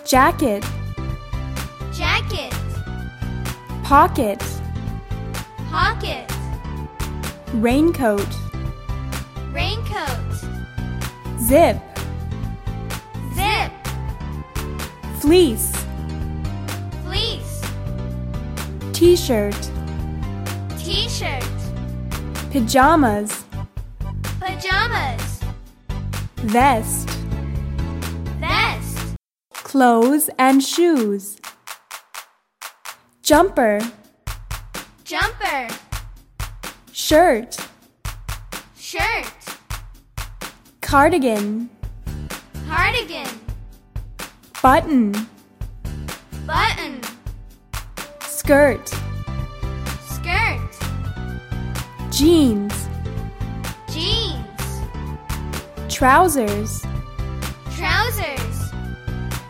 jacket, jacket, pocket, pocket, raincoat, raincoat, zip, zip, fleece, fleece, t-shirt, t-shirt, pajamas, pajamas, vest, vest, clothes and shoes, jumper, jumper, shirt, shirt, cardigan, cardigan, button, button, skirt, skirt, jeans, jeans, trousers,